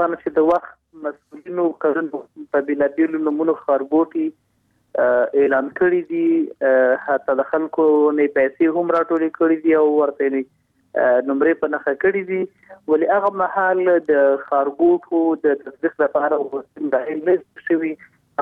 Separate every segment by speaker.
Speaker 1: متاسفانه چې د وخت مسؤلینو کړنو په بلابیلو نمونه خاربوټي اعلان کړی دي، حتی د خلکو نه پیسې هم راټولې کړې دي او ورته نمبرې په نخښه کړې دي، ولې هغه محل د خاربوټو د تصدیق لپاره وسیله نه شوی.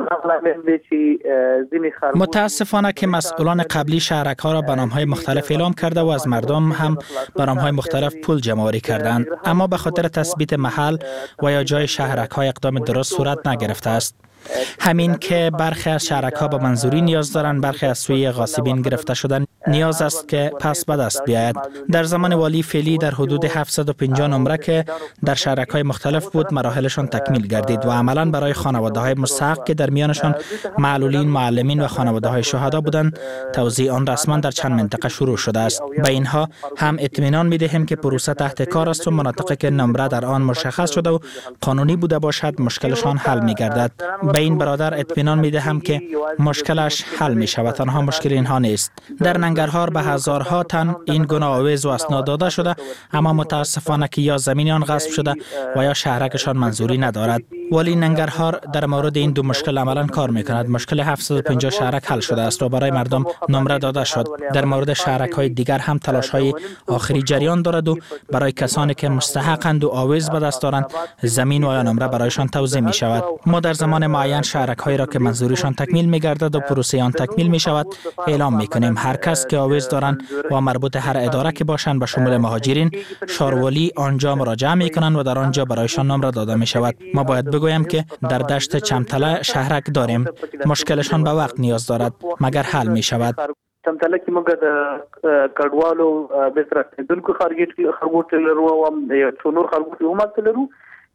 Speaker 2: متاسفانه که مسئولان قبلی شهرک‌ها را به نام‌های مختلف اعلام کرده و از مردم هم به نام‌های مختلف پول جمع‌آوری کردند، اما به خاطر تثبیت محل و یا جای شهرک‌ها اقدام درست صورت نگرفته است. همین که برخی از شهرک‌ها به منظوری نیاز دارند، برخی از سوی غاصبین گرفته شدن نیاز است که پس به دست بیاید. در زمان والی فعلی در حدود 750 نمره که در شهرک‌های مختلف بود مراحلشان تکمیل گردید و عملاً برای خانواده‌های مستحق که در میانشان معلولین، معلمین و خانواده‌های شهدا بودند توزیع آن رسما در چند منطقه شروع شده است. به اینها هم اطمینان می‌دهیم که پروسه تحت کار است و مناطقی که نمره در آن مشخص شده و قانونی بوده باشد مشکلشان حل می‌گردد. به این برادر اطمینان می‌دهم که مشکلش حل می‌شود، تنها مشکل اینها نیست. در ننگرهار به هزارها تن این گونه آویز و اسناد داده شده، اما متاسفانه که یا زمین آن غصب شده و یا شهرکشان منظوری ندارد. ولی ننگرهار در مورد این دو مشکل عملاً کار می‌کند. مشکل 750 شهرک حل شده است و برای مردم نمره داده شد. در مورد شهرک‌های دیگر هم تلاش‌های آخری جریان دارد و برای کسانی که مستحقند و آویز به دست دارند زمین و یا نمره برایشان توزیع می‌شود. ما در زمان معین شهرک‌هایی را که منظوریشان تکمیل می‌گردد و پروسه آن تکمیل می‌شود اعلام می‌کنیم. هر کس که آویز دارند و مربوط هر اداره که باشند به شمول مهاجرین، شاروالی آنجا مراجعه می‌کنند و در آنجا برایشان نمره داده می‌شود. ما باید بگویم که در دشت چمتله شهرک داریم. مشکلشان به وقت نیاز دارد مگر حل می‌شود.
Speaker 1: چمتله کې موږ د کډوالو به تر دلکو خرګوټ لرو او څونور خرګوټ هم لرو.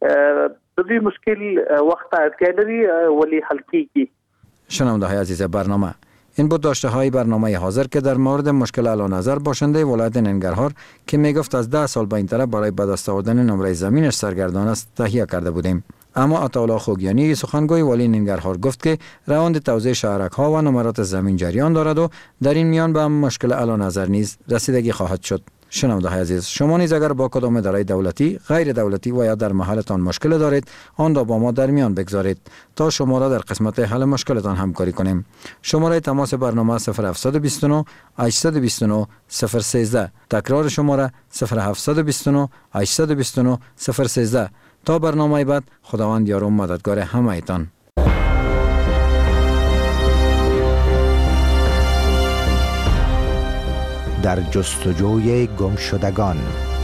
Speaker 1: د دې مشکل وخت اړتیا لري ولی حل کیږي.
Speaker 3: شنونده‌های عزیز برنامه، این بود داشته های برنامه حاضر که در مورد مشکل اعلی نظر باشنده ولایت ننگرهار که میگفت از 10 سال به این طرف برای به دست آوردن نمره زمینش سرگردان است تهیه کرده بودیم. اما عطاالله خوگیانی سخنگوی والی ننگرهار گفت که روند توزیع شهرک ها و نمرات زمین جریان دارد و در این میان به مشکل اعلی نظر نیز رسیدگی خواهد شد. شنونده عزیز، شما نیز اگر با کدام اداره دولتی، غیر دولتی و یا در محلتان مشکل دارید، آن را با ما در میان بگذارید تا شما را در قسمت حل مشکلتان همکاری کنیم. شماره تماس برنامه 0729 829 013. تکرار شماره 0729 829 013. تا برنامه بعد، خداوند یار و مددگار همه ایتان.
Speaker 4: در جستجوی گمشدگان.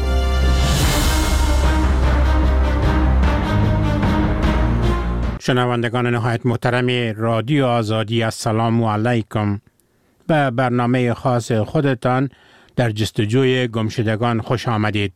Speaker 5: شنوندگان نهایت محترم رادیو آزادی، السلام علیکم. به برنامه خاص خودتان در جستجوی گمشدگان خوش آمدید.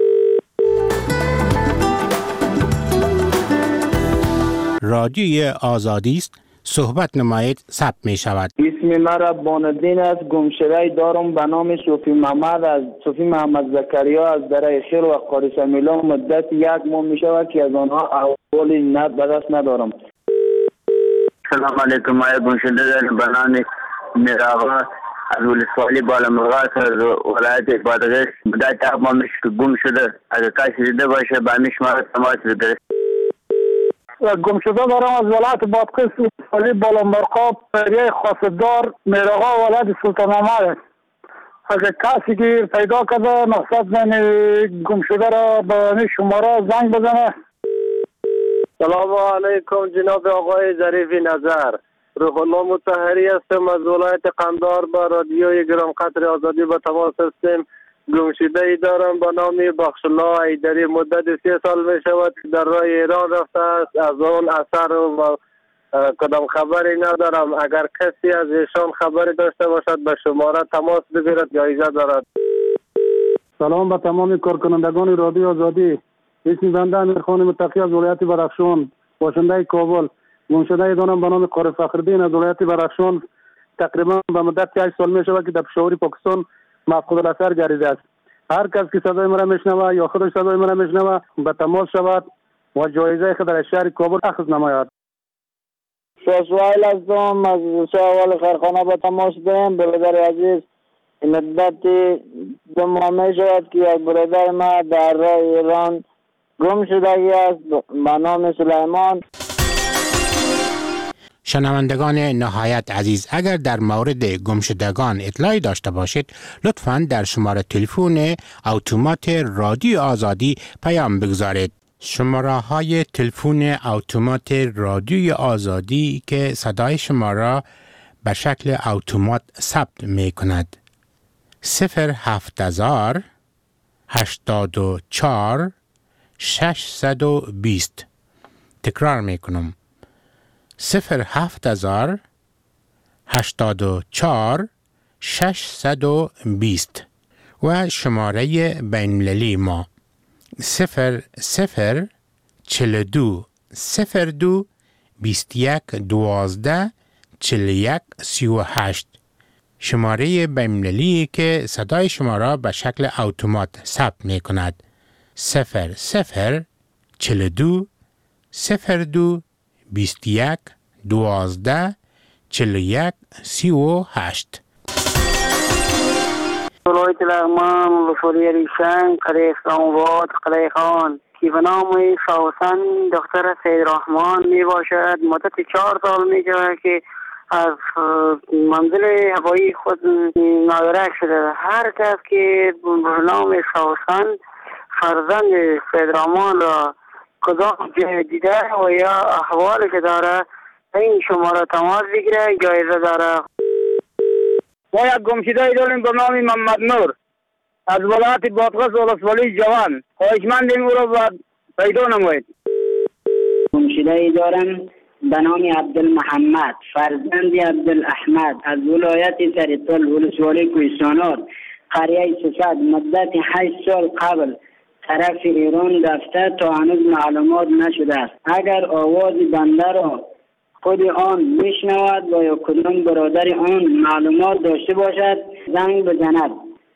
Speaker 5: رادیوی آزادی است، صحبت نمایید، ثبت می شود.
Speaker 6: اسم مرا بانالدین است. گمشده دارم به نام صوفی محمد زکریا از دره خیر و قاریس میلان. مدت 1 ماه می شود که از آنها احوال نت به دست ندارم.
Speaker 7: سلام علیکم. ما گمشده دارم به نام میراغا از ولسوالی بالامرغاز از ولایت بادغیس. مدت 1 ماه میشه که گم شده. اگر کسی دیده باشه به همین شماره تماس بگیرید.
Speaker 8: گمشده دارم از ولایت بادغیس ولی بالامرغاب فریای خاصدار میراغا ولایت سلطان محمد. اگر کسی که پیدا کرده مقصد من گمشده را به شماره زنگ بزنه.
Speaker 9: سلام علیکم جناب آقای ظریف نظر. روح الله مطهری هستم از ولایت قندهار. با رادیوی گران قدر آزادی به تماس هستیم. گمشده ای دارم به نام بخشالله ایدری. مدت 3 سال می شود در راه ایران رفته است. از اون اثر و کدام خبری ندارم. اگر کسی از ایشان خبری داشته باشد به شماره تماس بگیرد، جایزه دارد.
Speaker 8: سلام به تمام کارکنندگان رادیو آزادی. اسم بنده امیرخان متقی از ولایت بدخشان، باشنده کابل. گمشده دارم به نام قاری فخرالدین از ولایت بدخشان. تقریبا به مدت 8 سال می شود که در پشاور پاکستان مفقود الاثر گردیده است. هر کس که صدای مرا میشنوه یا خودش صدای مرا میشنوه به تماس شود و جایزه خود در شهر کابل اخذ نماید.
Speaker 6: سوال هستم از شهر خیرخانه به تماس دارم. برادر عزیز، مدت 2 ماه می شود که یک برادر ما در راه ایران گم شدگی است به نام سلیمان.
Speaker 5: شنوندگان نهایت عزیز، اگر در مورد گمشدگان اطلاعی داشته باشید لطفاً در شماره تلفن اتومات رادیو آزادی پیام بگذارید. شماره های تلفن اتومات رادیوی آزادی که صدای شما را به شکل اتومات ثبت می کند: 07000 84 620. تکرار می کنم: 07000 84 620 و شماره بین‌المللی ما 0042 02 21 12 41 38. شماره بین‌المللی که صدای شما را به شکل اتومات ثبت می کند: 0042 02 21 12 41 38.
Speaker 10: ولایت لغمان ولسوالی ریشنگ قریه اسلام آباد قریه خان که به نام فوسن دختر سیدرحمان می باشد. مدت 4 سال می شود که از منزل هوایی خود نادرک شده. هر کس که به نام فوسن فرزند سیدرحمان را کدام جای دیده و یا احوالی که داره این شماره تماس بگیره، جایزه داره.
Speaker 6: ما یک گمشده داریم به نام محمد نور از ولایت بادغیس ولسوالی جوان. خواهشمندیم او را پیدا نمایید.
Speaker 10: گمشده دارم به نام عبدالمحمد فرزند عبدالاحمد از ولایت سرطل ولسوالی کوهستانات قریه سوسد. مدت 8 سال قبل طرف ایران رفته تا هنوز معلومات نشده است. اگر آواز بنده را خود آن میشنود و یا کدام برادر آن معلومات داشته باشد زنگ بزند.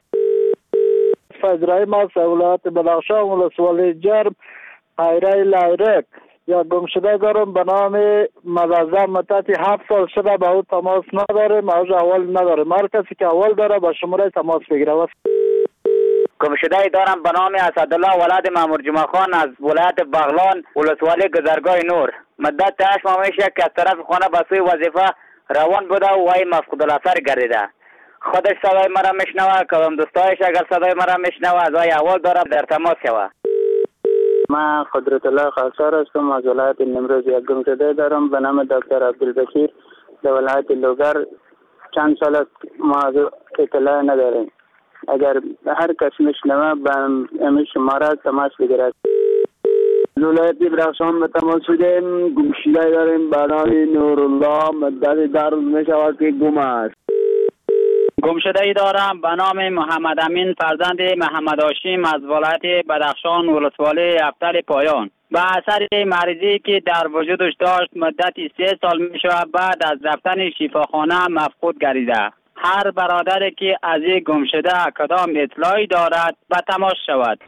Speaker 8: فضرای ما ولایت بدخشان ولسوالی جرم قریه لیرک یا گمشده دارم به نام مظلم. مدت 7 سال شده به او تماس نداریم، از اول نداریم. هر کسی که اول داره به شماره تماس بگیره.
Speaker 11: گمشده دارم به نام اسدالله ولد مامور جمعه خان از ولایت بغلان ولسوالی گذرگاه نور. مدت 8 ماه میشه که از طرف خانه به سوی وظیفه روان بوده و وی مفقود الاثر گردیده. خودش صدای مرا میشنوه، کدام دوستایش اگر صدای مرا میشنوه از وی اول داره در تماس شوه.
Speaker 9: من قدرت الله خاصار هستم از ولایت نیمروز. یک گمشده دارم به نام دکتر عبدالبشیر در ولایت لوگر. چند سال است ما از اطلاع نداریم. اگر هر کس میشنوه به امی شماره تماس بگیرد.
Speaker 6: ولایت بدخشان به تماس شدیم. گمشده داریم به نام نورالله. مدت 10 روز میشود که گم است.
Speaker 11: گمشده دارم به نام محمد امین فرزند محمد هاشم از ولایت بدخشان ولسوالی افتل پایان. به اثر مریضی که در وجودش داشت مدت 3 سال می شود بعد از رفتن شفاخانه مفقود گردیده. هر برادری که از این گمشده کدام اطلاعی دارد به تماس شود.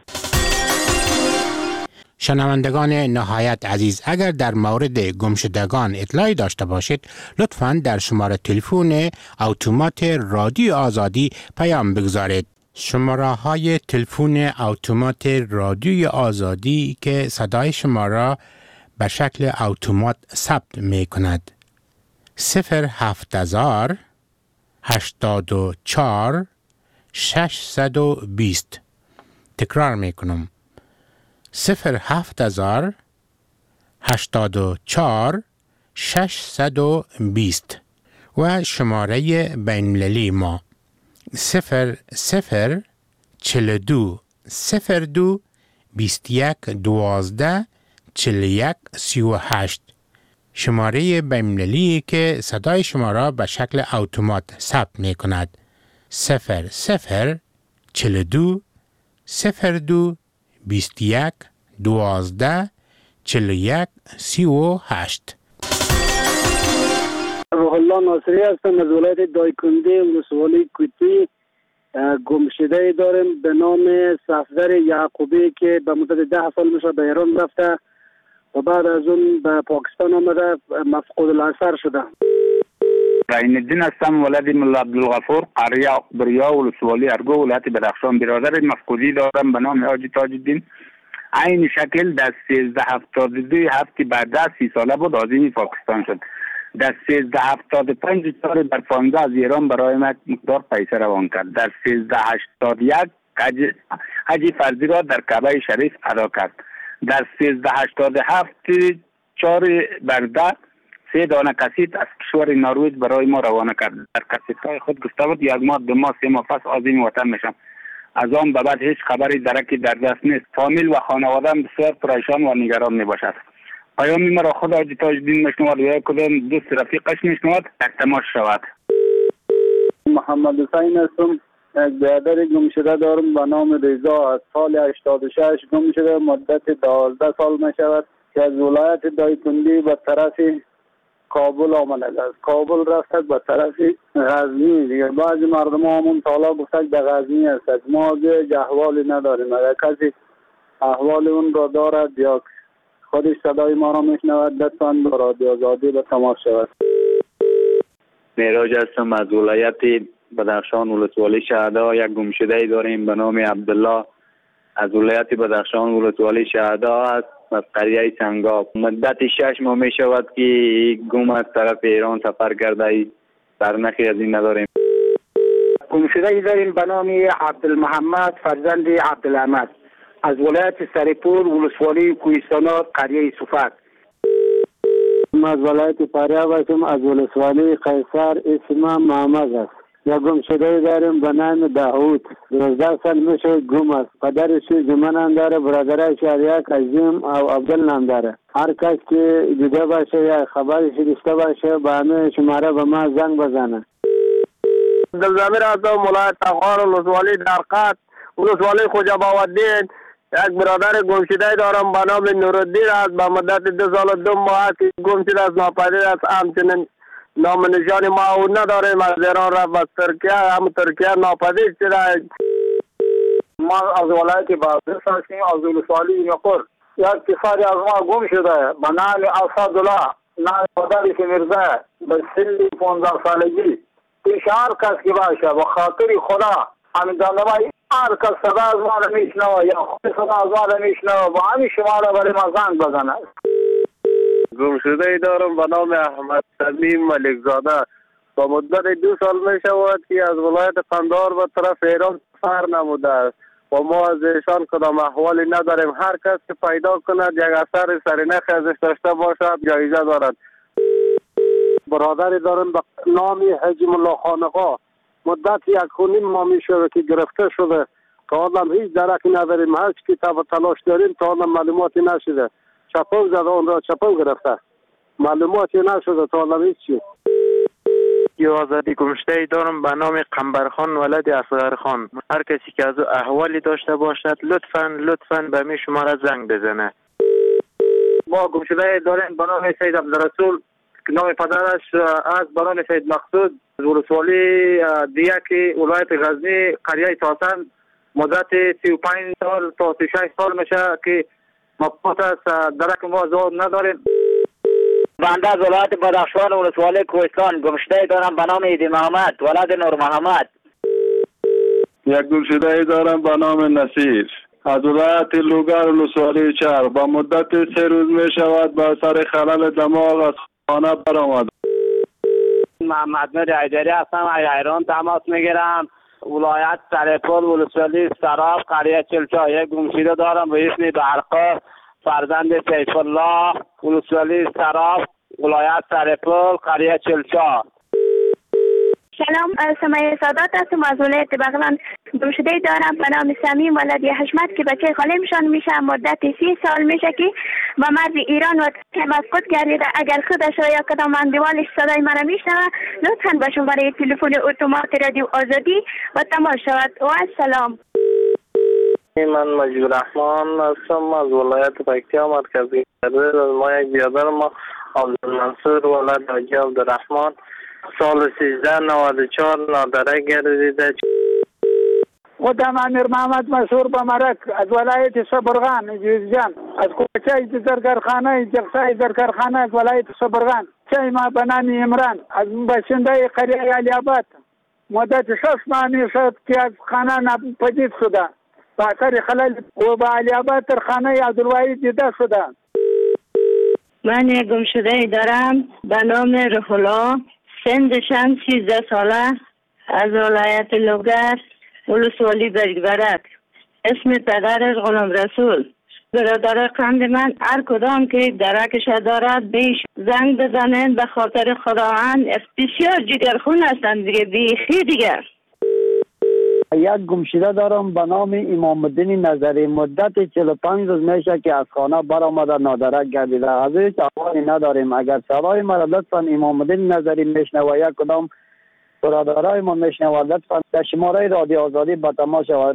Speaker 5: شنوندگان نهایت عزیز، اگر در مورد گمشدگان اطلاعی داشته باشید لطفاً در شماره تلفن اتومات رادیو آزادی پیام بگذارید. شماره های تلفن اتومات رادیوی آزادی که صدای شما را به شکل اتومات ثبت می کند: 07000 84 620. تکرار می کنم: 07000 84 620 و شماره بین‌المللی ما 0042 02 21 12 41 38. شماره بین‌المللی که صدای شما را به شکل اتومات ثبت می کند: 0042 02 21 12 41 38.
Speaker 8: روح الله ناصری هستم از ولایت دایکنده ولسوالی کوتی. گمشده داریم به نام صفدر یعقوبی که به مدت 10 سال میشه به ایران رفته و بعد از اون به پاکستان آمده مفقود الاثر شده.
Speaker 12: عین الدین هستم ولد ملا عبدالغفور قریه بریا ولسوالی ارگو ولایت بدخشان. برادر مفقودی دارم به نام حاجی تاج الدین عین شکل در 1372 هفته بعد از 30 ساله بود عازم پاکستان شد. در 1375 چار در 15 از ایران برای مقدار پیسه روان کرد. در 1381 حج فرضی را در کعبه شریف ادا کرد. در 1387 4 برده 3 دانه کاسیت از کشور نروژ برای ما روانه کرد. در کاسیت‌های خود گفته بود 1 ماه 2 ماه 3 ماه پس عازم وطن میشم. از آن به بعد هیچ خبری درکی در دست نیست. فامیل و خانواده‌ام بسیار پریشان و نگران میباشد. پیام مرا خود حاجی تاج‌الدین میشنود و یا کدام دوست رفیقش میشنود در تماس شود.
Speaker 6: محمد حسین هستم. یک برادر گم شده دارم به نام رضا. از سال 86 گم شده، مدت 12 سال می شود که از ولایت دایکنډي به طرف کابل آمده است. کابل رفت به طرف غزنی. دیگه بعضی مردم همون سالا گفتن در غزنی است. ما دیگه احوالی نداریم. اگر کسی احوال اون را دارد یا خودش صدای ما را میشنود لطفاً به رادیو آزادی به تماس شود.
Speaker 13: معراج هستم از ولایت بدخشان ولسوالی شهدا. یک گمشده داریم به نام عبدالله از ولایت بدخشان ولسوالی شهدا است، از قریه سنگاب. مدت 6 ماه می شود که گم از طرف ایران سفر کرده، سرنخی از این نداریم.
Speaker 14: گمشده داریم به نام عبدالمحمد فرزند عبدالاحمد از ولایت سرپور ولسوالی کوهستانات قریه صفت.
Speaker 8: از ولایت فاریاب هستم، از ولسوالی قیصر. اسمم محمد است. یک گمشده داریم به نام داوود. 12 سال میشه گم است. پدرش زمان داره، برادرش یک عظیم او عبدال نام داره. هر کس که دیده باشه یا خبرش داشته باشه به همه شماره به ما زنگ بزنه.
Speaker 9: عبدالزمیر هستم، ولایت افغان ولسوالی درقد ولسوالی خوجا باودین. یک برادر گمشده دارم به نام نورالدین است. به مدت 2 سال و 2 ماه است که گمشده است، ناپدید است. همچنین نام نشان ما او نداریم. از ایران رفت به ترکیه، هم ترکیه ناپدید شده.
Speaker 6: ما از ولایت بادغیس هستیم، از ولسوالی نقر. یک پسر از ما گم شده به نام اسدالله، نام پدرش میرزا، به سن 15 سالگی. هر کس که باشه به خاطر خدا همین دانمای هر کس صدا از ما را میشنوه یا خود صدا از ما را میشنوه با همین شما را برای ما زنگ بزنه.
Speaker 9: گمشده دارم به نام احمد تمیم ملکزاده. با مدت 2 سال می شود که از ولایت قندهار به طرف ایران سفر نموده است و ما از ایشان کدام احوالی نداریم. هر کس که پیدا کند یک اثر سرنخ ازش داشته باشد جایزه دارد.
Speaker 8: برادری دارم به نام حجم الله خانقا. مدت 1.5 ماه می شود که گرفته شده. تا حالا هیچ درکی نداریم. هر چی کتاب تلاش داریم تا حالا معلوماتی نشده. چپاو زده، اون را چپاو گرفته. معلوماتی نشده تا حالا هیچی.
Speaker 15: یا آزادی گمشده دارم به نام قنبرخان ولد اصغرخان. هر کسی که از احوالی داشته باشد لطفاً به می شماره زنگ بزنه.
Speaker 6: ما گمشده داریم به نام سید عبدالرسول، نام پدرش از به نام سید مقصود، ولسوالی دیگه ولایت غزنی قریه تاسن. مدت 35 سال تا 36 سال میشه که مبسوط است. درک ما زود نداریم.
Speaker 11: بنده از ولایت بدخشان ولسوالی کوهستان گمشده دارم به نام ایدی محمد ولد نور محمد.
Speaker 16: یک گمشده دارم به نام نصیر از ولایت لوگر ولسوالی چرخ. با مدت 3 روز می شود با سر خلل دماغ از خانه برآمد.
Speaker 17: محمد نور ایدری هستم، از ایران تماس میگیرم. ولایت سرپور ولسوالی سراب قریه چلچا. یک گمشده دارم به اسم برقا فرزند سیف الله ولسوالی سراب ولایت سرپور قریه چلچا.
Speaker 18: سلام، سمیه سادات هستم از ولایت بغلان. گمشده دارم به نام سمیم ولد حشمت که بچه خالمشان میشه. مدت 30 سال میشه که با مرز ایران و مفقود گردیده. اگر خودش یا کدام اندوالش صدای مرا میشنوه لطفاً به شماره تلفن اتومات رادیو آزادی و تماس شود. و السلام.
Speaker 9: من مجید الرحمن هستم از ولایت پکتیا مرکزی. ما یک برادر ما عبدالمنصور ولد حاجی عبدالرحمن سال 1394 نادره گردیده.
Speaker 14: خودم امیر محمد مسعود بمرک از ولایت صبرغان جوزجان. از کوچه زرگرخانه جلسه زرگرخانه از ولایت صبرغان. چه ما به نام عمران از باشنده قریه علی آباد. مدت 6 ماه شد که از خانه ناپدید شده. به اثر خلل و به علیاباد تر خانه عبدالواحد دیده شده.
Speaker 19: من یک گمشده دارم به نام روح الله، سنشم 13 ساله، از ولایت لوگر، ولسوالی برگبرک. اسم پدرش غلام رسول. برادر قند من هر کدام که درکش دارد بیش زنگ بزنن، به خاطر خداوند بسیار جگرخون هستند دیگه، بیخی دیگه.
Speaker 6: یک گمشده دارم به نام امام الدین نظری، مدت 45 روز میشه که از خانه برآمده نادرک گردیده. از هیچ احوالی نداریم. اگر صدای ما لطفا امام الدین نظری میشنوه، یک کدام برادرای ما میشنوه، لطفا در شماره رادیو آزادی به تماس شود.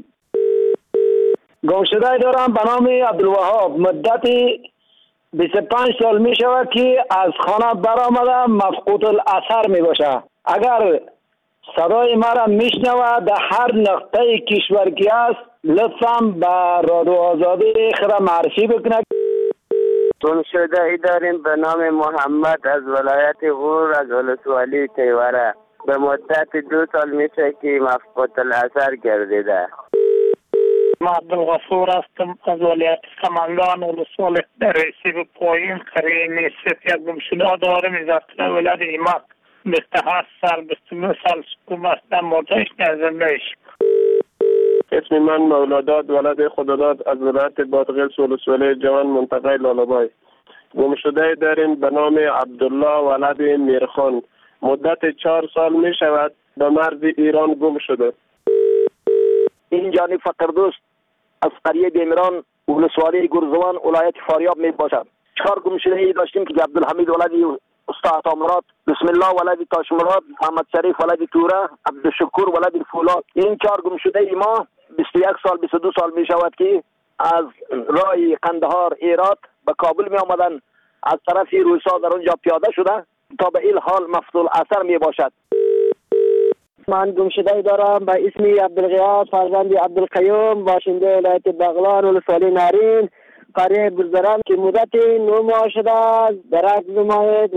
Speaker 20: گمشده دارم به نام عبدالوهاب، مدت 25 سال می شود که از خانه برآمده مفقود الاثر می باشه. اگر صدای مرا میشنوه در هر نقطه کشور که است، لطفا به رادیو آزادی خود معرفی بکنه.
Speaker 10: گمشده ای داریم به نام محمد از ولایت غور از ولسوالی تیوره. به مدت 2 سال میشه که مفقود الاثر گردیده.
Speaker 21: ما عبدالغفور هستم از ولایت سمنگان ولسوالی در رسیب پایین قریه یک گمشده دارم از ولایت ایماق. 28 سال 29 سال سکوم هستم، مردش نزندهش.
Speaker 9: اسم من مولاداد ولد خداداد از ولایت بادغیس ولسوالی جوان منطقه لالابای. گمشده داریم به نام عبدالله ولد میرخان. مدت 4 سال می شود به مرز ایران گم شده.
Speaker 20: این جانی فقردوست از قریه بیمران ولسوالی گرزوان ولایت فاریاب می باشد. 4 گمشده ای داشتیم که عبدالحمید ولدی استاد عطامراد، بسم الله ولدی تاشمراد، محمد شریف ولدی توره، عبدالشکور ولدی فولاد. این 4 گمشده ای ما 21 سال 22 سال می شود که از راه قندهار ایراد به کابل می آمدن، از طرف روسا در اونجا پیاده شده تا به این حال مفصول اثر می باشد.
Speaker 22: من گمشده دارم به اسم عبدالغیاث فرزند عبدالقیوم، باشنده ولایت بغلان ولسوالی نارین، قریه گلزران که مدت 9 ماه شده درک نماید.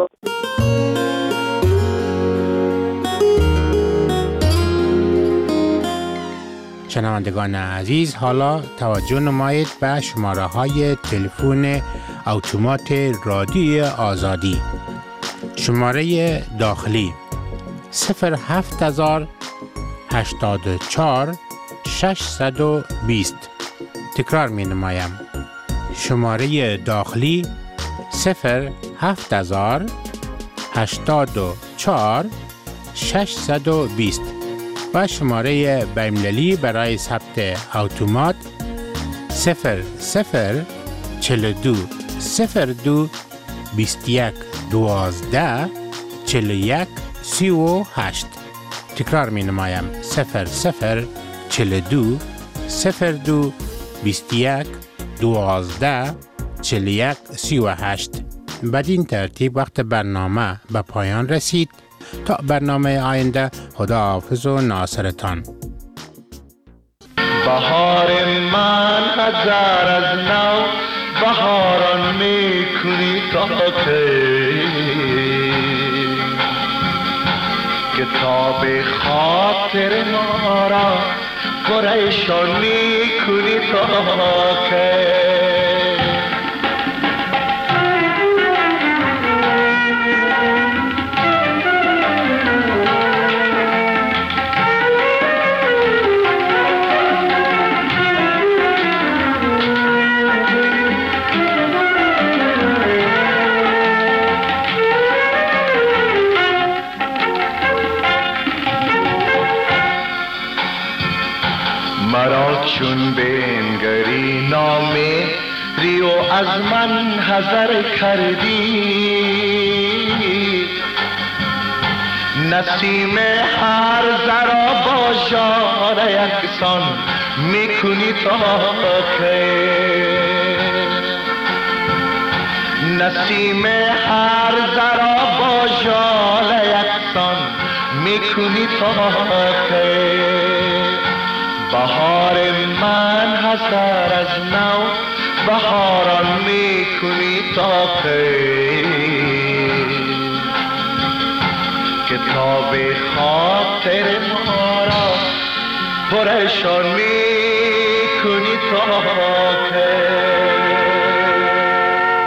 Speaker 5: شنوندگان عزیز، حالا توجه نمایید به شماره های تلفن اتومات رادیو آزادی. شماره داخلی 07084 620. تکرار می نمایم. شماره داخلی 07084 620 و شماره بین‌المللی برای ثبت اتومات 0042 02 21 12 41 38. تکرار می نمایم. 0042 02 21 12 41 38. بدین ترتیب وقت برنامه به پایان رسید. تا برنامه آینده، خداحافظ و ناصرتان.
Speaker 23: بهار من هزار از نو بهاران میکنی تا کتاب خاطر ما را پریشان میکنی تا مرا چون بنگری نامه ریو از من حذر کردی، نسیم هر ذرا با ژاله یکسان میکنی تا که نسیم هر ذرا با ژاله یکسان میکنی تا که بهار من هزار از نو بهاران میکنی تا کتاب خاطر ما را پریشان میکنی ساکن